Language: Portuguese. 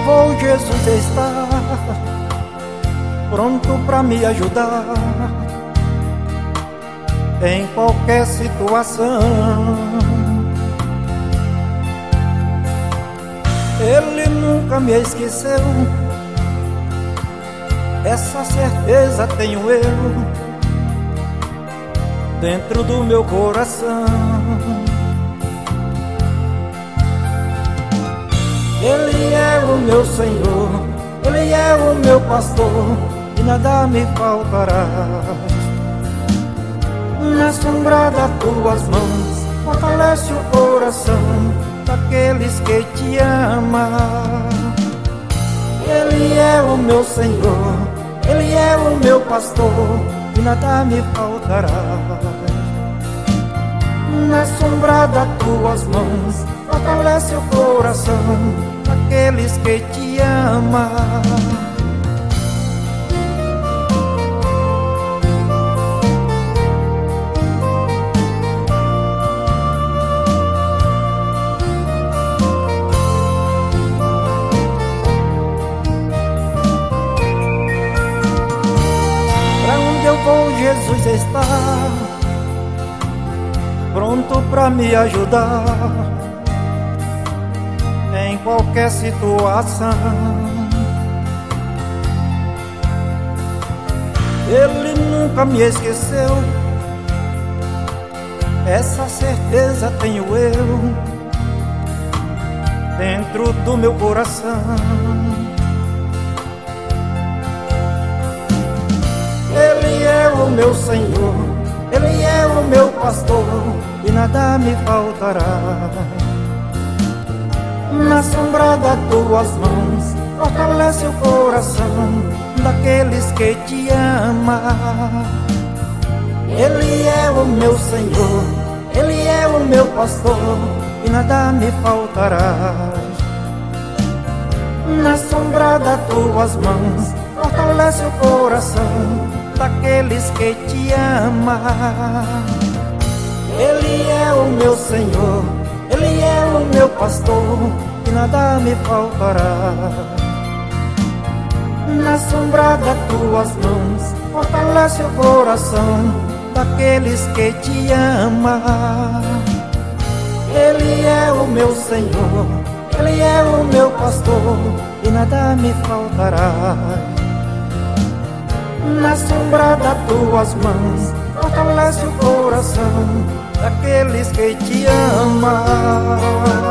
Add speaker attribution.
Speaker 1: vou, Jesus está pronto para me ajudar em qualquer situação. Ele nunca me esqueceu, essa certeza tenho eu dentro do meu coração. Ele é o meu Senhor, Ele é o meu pastor, e nada me faltará. Na sombra das tuas mãos fortalece o coração daqueles que te amam. Ele é o meu Senhor, Ele é o meu pastor, e nada me faltará. Na sombra das tuas mãos fortalece o coração daqueles que te amam. Pra onde eu vou, Jesus está pronto pra me ajudar em qualquer situação. Ele nunca me esqueceu, essa certeza tenho eu dentro do meu coração. Ele é o meu Senhor, Ele é o meu pastor, e nada me faltará. Na sombra das tuas mãos fortalece o coração daqueles que te amam. Ele é o meu Senhor, Ele é o meu pastor, e nada me faltará. Na sombra das tuas mãos fortalece o coração daqueles que te amam. Ele é o meu Senhor, Ele é o meu pastor, e nada me faltará. Na sombra das tuas mãos fortalece o coração daqueles que te amam. Ele é o meu Senhor, Ele é o meu pastor, e nada me faltará. Na sombra das tuas mãos fortalece o coração daqueles que te amam.